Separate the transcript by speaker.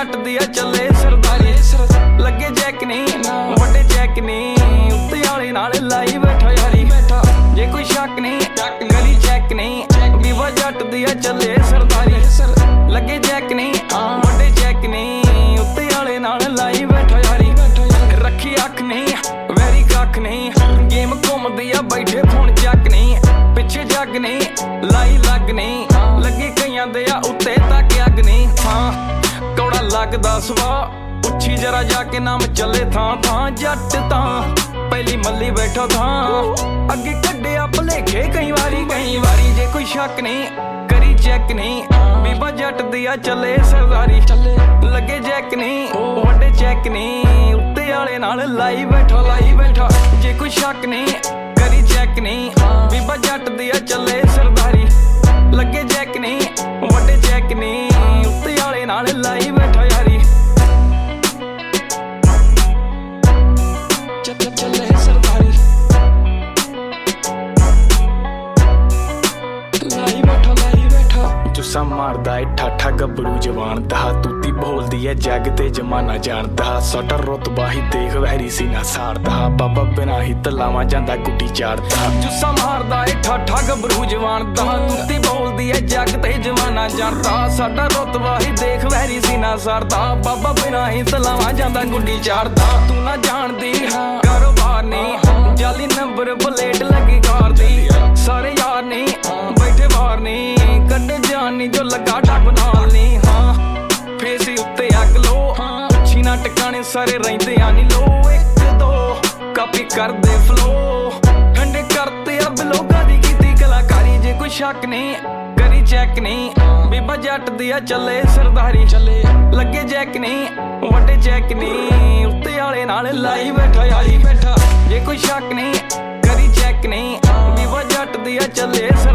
Speaker 1: जट दी आ चले सरदारी लगे जैक नहीं वड्डे चैक नहीं उत्ते आले नाल लाई बैठा यारी जे कोई शक नहीं गली चैक नहीं बीवा जट दी आ चले सरदारी लगे जैक नहीं वड्डे चैक नहीं उत्ते आले नाल लाई बैठा यारी रखी अख नहीं वैरी कख नहीं गेम घूमदी आ बैठे फोन चक नहीं पिछे जग नहीं लाई लग नहीं लगे कईयां दे आ उत्ते तक अग नहीं हाँ कौड़ा लगदा सुभा उच्छी जरा जाके नाम चले थां थां जट तां पहली मल्ली बैठो थां अगे कड्डिया भलेखे कई वारी जे कोई शक नहीं करी चेक नहीं बीबा जट दी आ चले सरदारी लगे जैक नहीं वड्डे चेक नहीं उत्ते आले नाल लाई बैठा जे कोई शक नहीं करी चेक नहीं बीबा जट दी आ चले सरदारी लगे जैक नहीं वड्डे चेक नहीं उत्ते आले नाल लाई बैठा यारी चले सरदारी लाई बैठा जुस्सा मारदा है ठाठा गबड़ू जवान दा तूती बोलदी है जग ते जमाना जानदा सटर रुतबा ही देख वैरी सीना सारदा बाबा बिना ही तलावा जांदा गुड्डी चारदा जुस्सा मारदा है ठाठा गबड़ू जवान दा तूती बोलदी है जग ते जमाना जानदा साडा रुतबा ही देख वैरी सीना सारदा बाबा बिना ही तलावा जांदा गुड्डी चारदा तू ना जानदी कारोबार नहीं जाली नंबर प्लेट लगी कार दी सारे यार नहीं बैठे बाहर नहीं कड्डे जान नहीं जो लगा डब नाल नहीं हाँ फेसी उत्ते अग लो अच्छी ना टिकाने सारे रहिंदे आ नी लो एक दो कापी कर दे फ्लो ठंडे करते अब लोगां दी कीती कलाकारी जे कोई शक नहीं करी चेक नहीं बीबा जट दी आ चले सरदारी लगे जैक नहीं वड्डे चेक नहीं उत्ते आले नाल लाई बैठा यारी जे कोई शक नहीं करी चेक नहीं बीबा जट दी आ चले